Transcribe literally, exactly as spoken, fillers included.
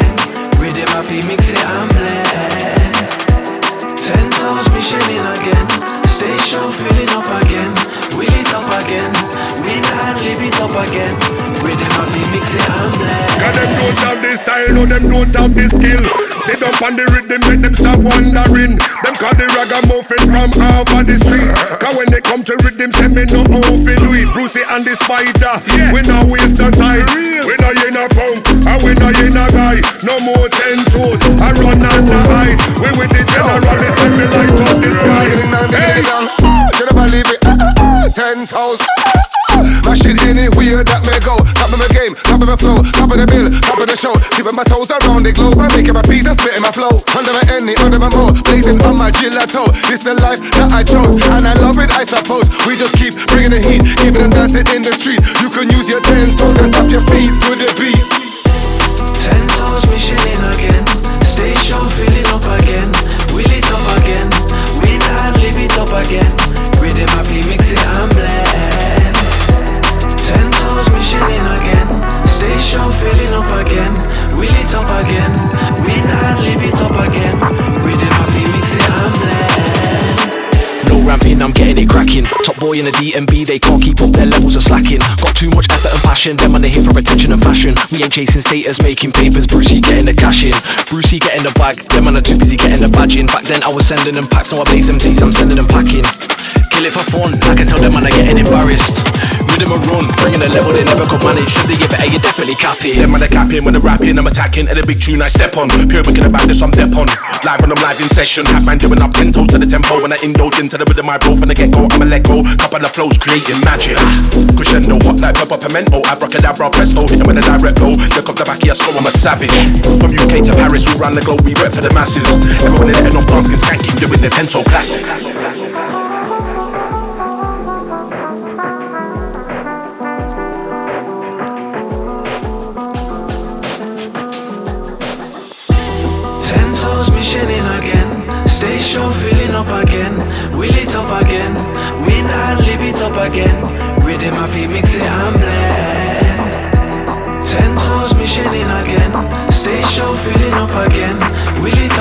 again. Rhythm I feel mix it and blend. Ten toes mission in again. Station filling up again. Wheel it up again. Win and live it up again. Rhythm I feel mix it and blend. Cause them don't have the style, no them don't have the skill. Sit up on the rhythm, make them stop wondering. Them call the ragamuffin from half of the street. Cause when they come to rhythm, say me no how fi do it. Brucey and the spider, yeah. We no waste no time. We no in a punk, and we no in a guy. No more ten toes, I run and I hide. We with the general, it's time we light up the sky. Hey, you never leave it. Ten toes. My shit anywhere that may go. Top of my game, top of my flow, top of the bill, top of the show. Keeping my toes around the globe. I'm making my peace and spitting my flow. Under my any, under my mo, blazing on my gelato. This the life that I chose, and I love it, I suppose. We just keep bringing the heat, keeping them dancing in the street. You can use your ten toes and tap your feet to the beat. Ten toes mission in again. Station filling up again. Wheel it up again. Win and live it up again. Rhythm happy mix it and blend. Ten toes mission in again. Station filling up again. Wheel it up again. Win and live it up again. Rhythm happy mix it and blend. No ramping, I'm getting it cracking. Top boy in the D M B, they can't keep up, their levels are slacking. Got too much effort and passion, them on the hit for attention and fashion. We ain't chasing status, making papers, Brucey getting the cash in. Brucey getting the bag, them on are too busy getting the badge in. Back then I was sending them packs, now I blaze M Cs, I'm sending them packing. Kill it for fun, I can tell them man are getting embarrassed. Rhythm a run, bringing a level they never could manage. Said they get better, you definitely capping. Them man are capping when I'm rapping, I'm attacking. And the big tune I step on, pure wicked about this I'm dep on. Live when I'm live in session, have man doing up ten toes to the tempo. When I indulge into the rhythm I blow from the get go, I'ma let go. Couple of flows creating magic. Crescendo hot like purple pimento, abracadabra presto, hit them with a direct blow. Look off the back of your soul, I'm a savage. From U K to Paris, we run the globe, we rep for the masses. Everybody letting off dancing, skanking, doing the ten toe classic. Mission in again, station filling up again, wheel it up again, win and live it up again, rhythm I feel mix it and blend. Ten toes mission in again, station filling up again, wheel it